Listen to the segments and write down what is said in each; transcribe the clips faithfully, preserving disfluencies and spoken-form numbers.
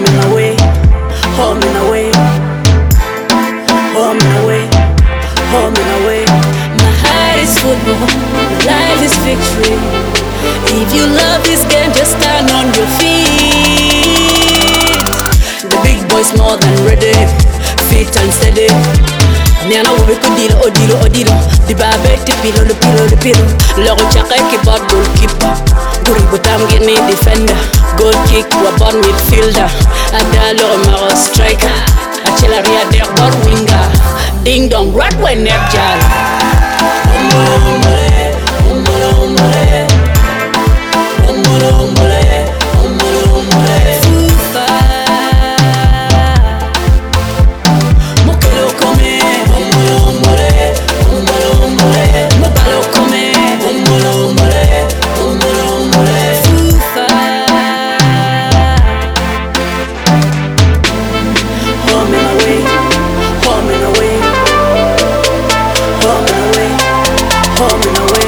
Home and away, home and away, home and away, home and away. My heart is football, my life is victory. If you love this game, just stand on your feet. The big boys more than ready, fit and steady. Nyana wo be ko dilo odilo odilo. Di babe te pilo le pilo le pilo. Logo chaka ki bad goalkeeper. Guri butam gini defender. Goal kick wa bad midfielder. Ada logo maro striker. Achela ria der bad winger. Ding dong rat when nep jal. Umbolo umbole, umbolo umbole, umbolo umbole, umbolo umbole. Fufa, mokelo come, umbolo umbole, umbolo umbole, mokelo come, umbolo umbole, umbolo umbole. Fufa, home and away, home and away, home and away, home and away.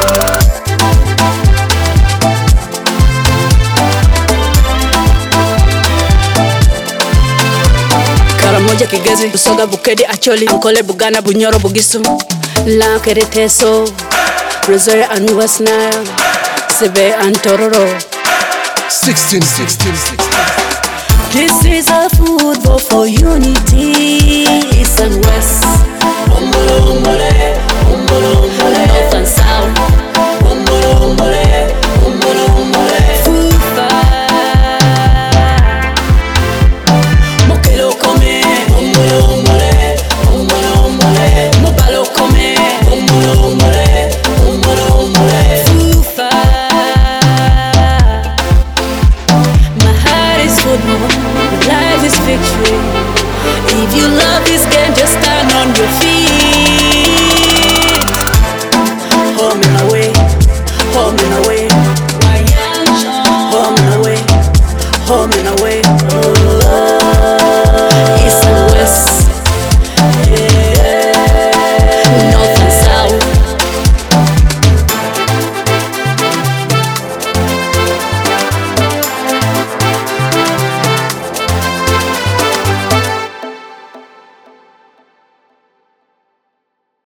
Karamoja Kigezi, Busoga Bukedi Acholi, Nkole Bugana Bunyoro Bugisu, Lankere Teso, Rosaria and West Nile, Sebe and Tororo. sixteen, sixteen, sixteen. This is a football for unity, East and West. Umbolo umbole, umbolo umbole, North and South. Umbolo umbole, umbolo umbole. Fufa, mokelo come, umbolo umbole, umbolo umbole. Mobalo come, umbolo umbole, umbolo umbole. Fufa, my heart is football, my life is victory. If you love this game,